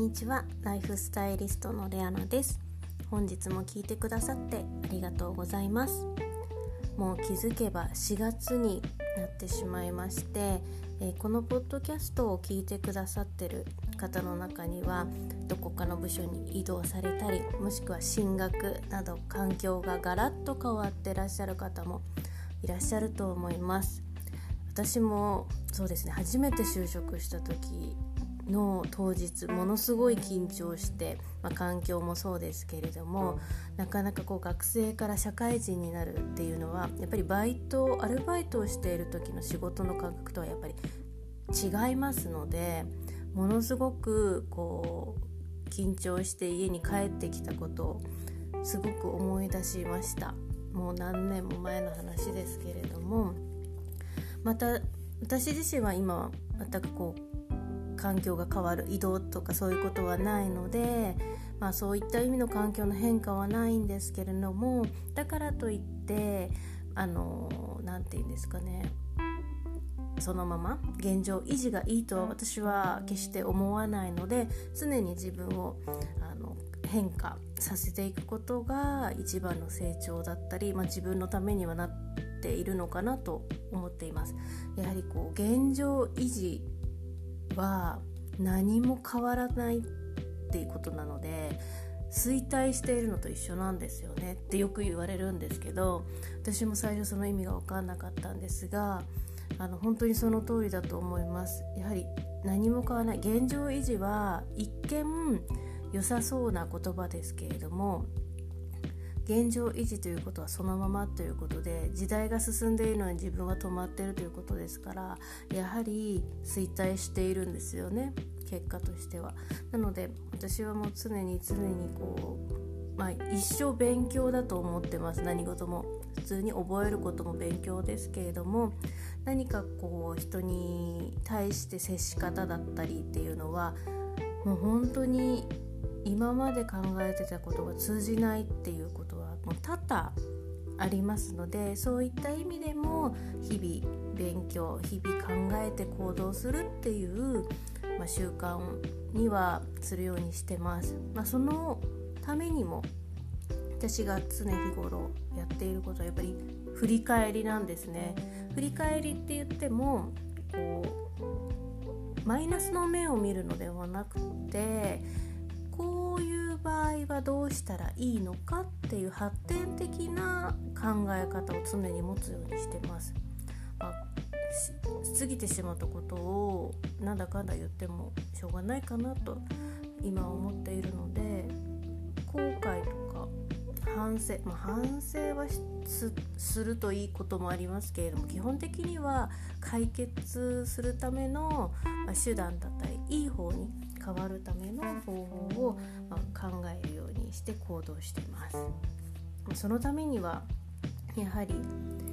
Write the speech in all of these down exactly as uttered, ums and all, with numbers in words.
にちは。ライフスタイリストのレアナです。本日も聞いてくださってありがとうございます。もう気づけばしがつになってしまいまして、えー、このポッドキャストを聞いてくださってる方の中にはどこかの部署に異動されたり、もしくは進学など環境がガラッと変わってらっしゃる方もいらっしゃると思います。私もそうですね、初めて就職した時の当日ものすごい緊張して、まあ、環境もそうですけれども、なかなかこう学生から社会人になるっていうのはやっぱりバイトアルバイトをしている時の仕事の感覚とはやっぱり違いますので、ものすごくこう緊張して家に帰ってきたことをすごく思い出しました。もう何年も前の話ですけれども、また私自身は今は全くこう環境が変わる移動とかそういうことはないので、まあ、そういった意味の環境の変化はないんですけれども、だからといってあのなんていうんですかね、そのまま現状維持がいいとは私は決して思わないので、常に自分をあの変化させていくことが一番の成長だったり、まあ、自分のためにはなっているのかなと思っています。やはりこう現状維持は何も変わらないっていうことなので、衰退しているのと一緒なんですよねってよく言われるんですけど、私も最初その意味が分かんなかったんですが、あの本当にその通りだと思います。やはり何も変わらない現状維持は一見良さそうな言葉ですけれども、現状維持ということはそのままということで、時代が進んでいるのに自分は止まっているということですから、やはり衰退しているんですよね、結果としては。なので私はもう常に常にこう、まあ、一生勉強だと思ってます。何事も普通に覚えることも勉強ですけれども、何かこう人に対して接し方だったりっていうのはもう本当に今まで考えてたことが通じないっていうことはもう多々ありますので、そういった意味でも日々勉強、日々考えて行動するっていう、まあ、習慣にはするようにしてます。まあ、そのためにも私が常日頃やっていることはやっぱり振り返りなんですね。振り返りって言ってもこうマイナスの面を見るのではなくて、こういう場合はどうしたらいいのかっていう発展的な考え方を常に持つようにしてます。まあ、過ぎてしまったことをなんだかんだ言ってもしょうがないかなと今は思っているので、後悔とか反省、まあ、反省は す, するといいこともありますけれども、基本的には解決するための、まあ、手段だったりいい方に変わるための方法を、まあ、考えるようにして行動しています。そのためにはやはり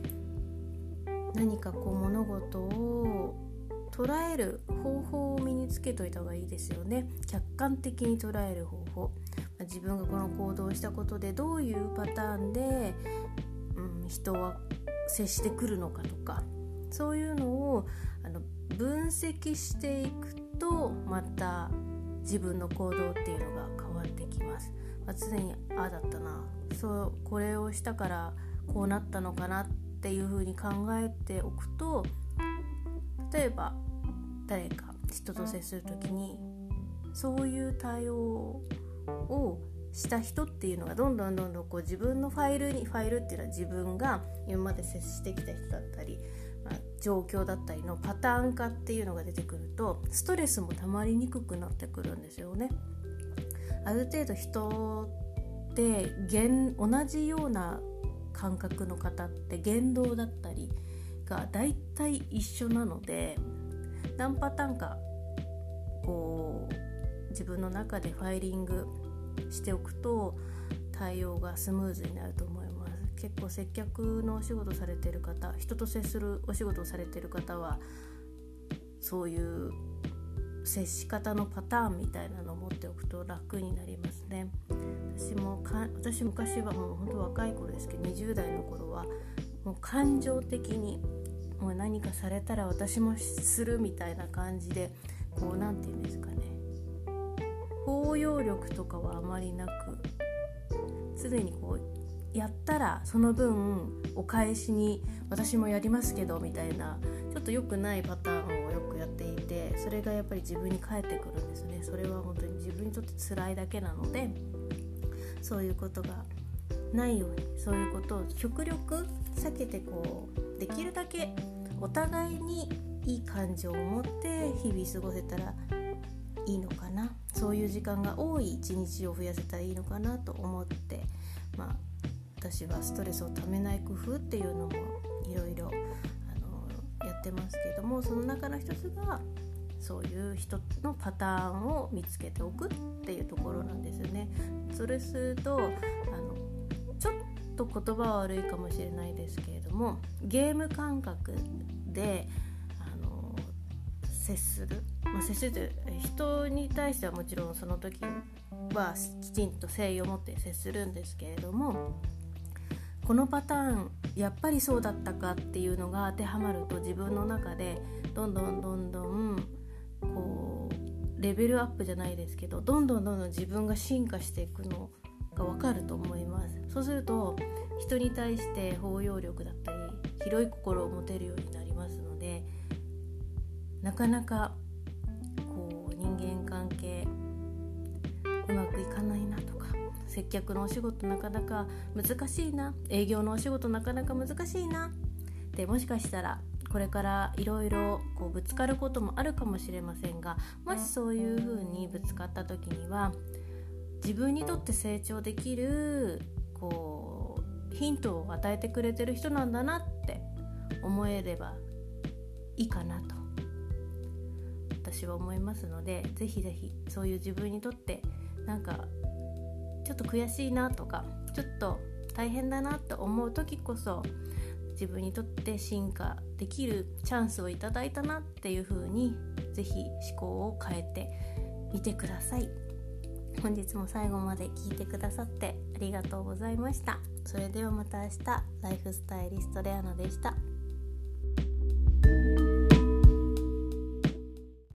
何かこう物事を捉える方法を身につけといた方がいいですよね。客観的に捉える方法、自分がこの行動をしたことでどういうパターンで、うん、人は接してくるのかとか、そういうのをあの分析していくと、また自分の行動っていうのが変わってきます。まあ、常にああだったな、そうこれをしたからこうなったのかなっていうふうに考えておくと、例えば誰か人と接するときにそういう対応をした人っていうのがどんどんどんどんこう自分のファイルにファイルっていうのは自分が今まで接してきた人だったり、まあ、状況だったりのパターン化っていうのが出てくると、ストレスもたまりにくくなってくるんですよね。ある程度人って現同じような感覚の方って言動だったりがだいたい一緒なので、何パターンかこう自分の中でファイリングしておくと対応がスムーズになると思います。結構接客のお仕事されている方、人と接するお仕事をされている方はそういう接し方のパターンみたいなのを持っておくと楽になりますね。私もか私昔はもう本当若い頃ですけど、にじゅう代の頃はもう感情的にもう何かされたら私もするみたいな感じで、こうなんていうんですかね、 包容力とかはあまりなく、常にこうやったらその分お返しに私もやりますけどみたいな、ちょっと良くないパターンをよくやっていて、それがやっぱり自分に返ってくるんですね。それは本当に自分にとって辛いだけなので、そういうことがないように、そういうことを極力避けて、こうできるだけお互いにいい感情を持って日々過ごせたらいいのかな、そういう時間が多い一日を増やせたらいいのかなと思って、まあ、私はストレスをためない工夫っていうのもいろいろやってますけども、その中の一つがそういう人のパターンを見つけておくっていうところなんですよね。それするとあのちょっと言葉は悪いかもしれないですけれども、ゲーム感覚であの接する、まあ、接する人に対してはもちろんその時はきちんと誠意を持って接するんですけれども、このパターンやっぱりそうだったかっていうのが当てはまると、自分の中でどんどんどんどんこうレベルアップじゃないですけど、どんどんどんどん自分が進化していくのが分かると思います。そうすると人に対して包容力だったり広い心を持てるようになりますので、なかなかこう人間関係うまくいかないなとか、接客のお仕事なかなか難しいな、営業のお仕事なかなか難しいなで、もしかしたらこれからいろいろぶつかることもあるかもしれませんが、もしそういうふうにぶつかった時には自分にとって成長できるこうヒントを与えてくれてる人なんだなって思えればいいかなと私は思いますので、ぜひぜひそういう自分にとってなんかちょっと悔しいなとか、ちょっと大変だなと思う時こそ、自分にとって進化できるチャンスをいただいたなっていう風に、ぜひ思考を変えてみてください。本日も最後まで聞いてくださってありがとうございました。それではまた明日。ライフスタイリストレアナでした。